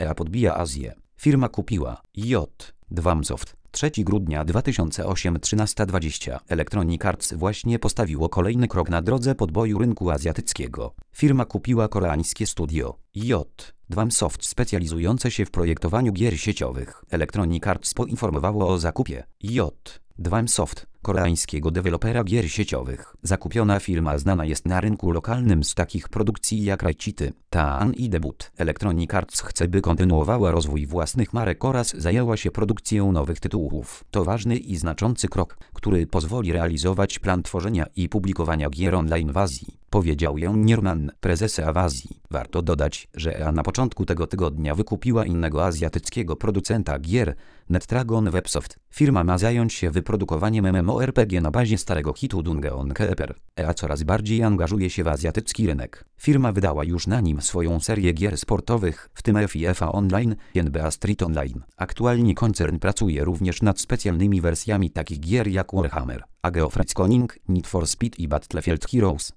EA podbija Azję. Firma kupiła Dwamsoft. 3 grudnia 2008 13:20 Electronic Arts właśnie postawiło kolejny krok na drodze podboju rynku azjatyckiego. Firma kupiła koreańskie studio Dwamsoft specjalizujące się w projektowaniu gier sieciowych. Electronic Arts poinformowało o zakupie Dwamsoft, koreańskiego dewelopera gier sieciowych. Zakupiona firma znana jest na rynku lokalnym z takich produkcji jak Rajcity, Taan i Debut. Electronic Arts chce, by kontynuowała rozwój własnych marek oraz zajęła się produkcją nowych tytułów. To ważny i znaczący krok, który pozwoli realizować plan tworzenia i publikowania gier online w Azji, powiedział Jon Nierman, prezes EA w Azji. Warto dodać, że EA na początku tego tygodnia wykupiła innego azjatyckiego producenta gier, NetDragon Websoft. Firma ma zająć się wyprodukowaniem MMORPG na bazie starego hitu Dungeon Keeper. EA coraz bardziej angażuje się w azjatycki rynek. Firma wydała już na nim swoją serię gier sportowych, w tym FIFA Online i NBA Street Online. Aktualnie koncern pracuje również nad specjalnymi wersjami takich gier jak Warhammer, Age of Rising, Need for Speed i Battlefield Heroes.